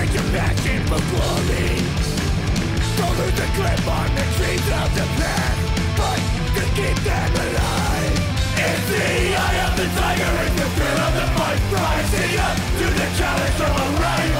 trade your passion for glory. Don't lose the grip on the dreams of the past. Fight to keep them alive. It's the eye of the tiger, it's the thrill of the fight. Rising up to the challenge of a riot.